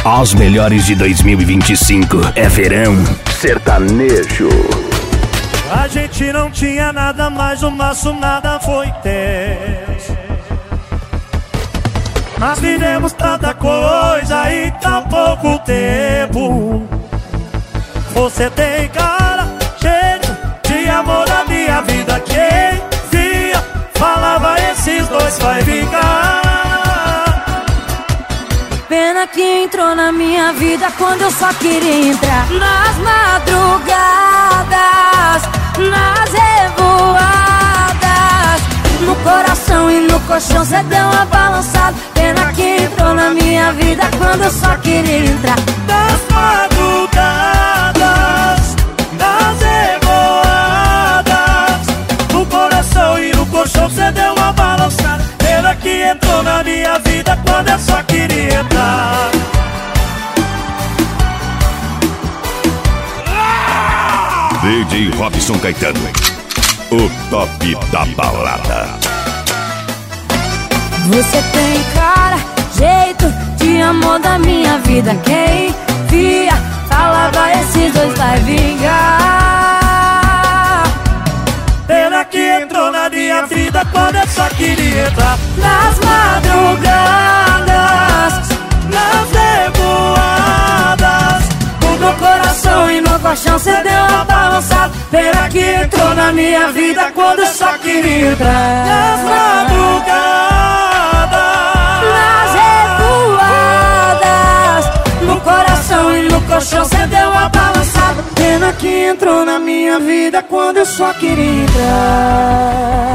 As melhores de 2025 é verão sertanejo. A gente não tinha nada, mas o nosso nada foi tenso. Nós vivemos tanta coisa em tão pouco tempo. Você tem cara, jeito de amor da minha vida. Quem via, falava esses dois vai ficar. Pena que entrou na minha vida quando eu só queria entrar. Nas madrugadas, nas revoadas, no coração e no colchão cê deu uma balançada. Pena que entrou na minha vida quando eu só queria entrar. Nas madrugadas, nas revoadas, no coração e no colchão cê deu uma balançada. Pena que entrou na minha vida quando eu só queria entrar. DJ Robson Caetano, o top da balada. Você tem cara, jeito de amor da minha vida. Quem via, falava esses dois vai vingar. Pena que entrou na minha vida quando eu só queria entrar. Nas madrugadas, Nas revoadas, no meu coração e no colchão cê deu uma balançada. pena que entrou na minha vida quando eu só queria entrar. Nas madrugadas, Nas revoadas, no coração e no colchão cê deu uma balançada. Pena que entrou na minha vida quando eu só queria entrar.